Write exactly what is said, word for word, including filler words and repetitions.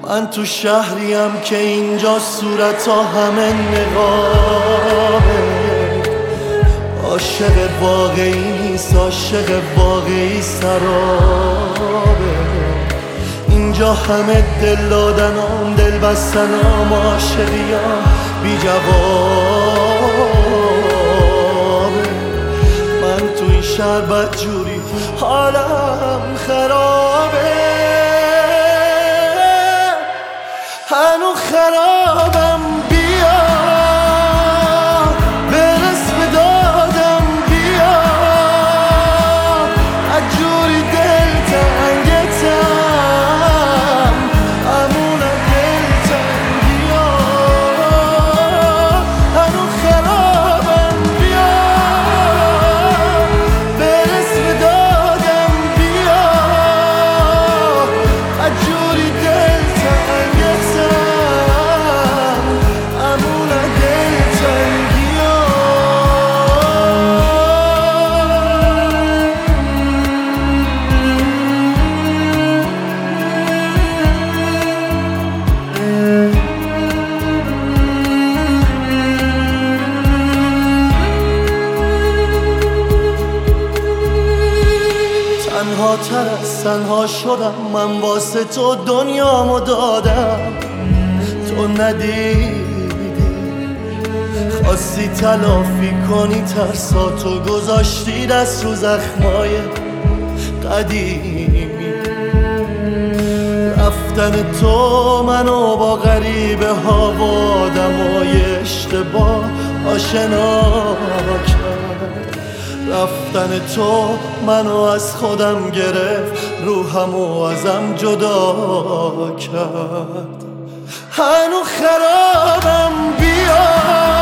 من تو شهریم که اینجا صورت ها همه نقابه. عاشق واقعی نیست، عاشق واقعی سرابه. اینجا همه دل دادنام، دل بستنام، عاشقیام بی جوابه. من تو این شهر بدجوری حالم خرابه، هنو خرابم. بیا برس به دادم، بیا عجوری دل تنگتم، امونم دل تنگیا. هنو خرابم، بیا برس به دادم، بیا عجوری دل تنگتم. تنها تر از تنها شدم، من واسه تو دنیامو دادم. تو ندیدی، خواستی تلافی کنی ترساتو، گذاشتی دست رو زخمای قدیمی. رفتن تو منو با غریبه ها و آدمای اشتباه آشنا کرد. رفتن تو منو از خودم گرفت، روحمو ازم جدا کرد. هنو خرابم، بیا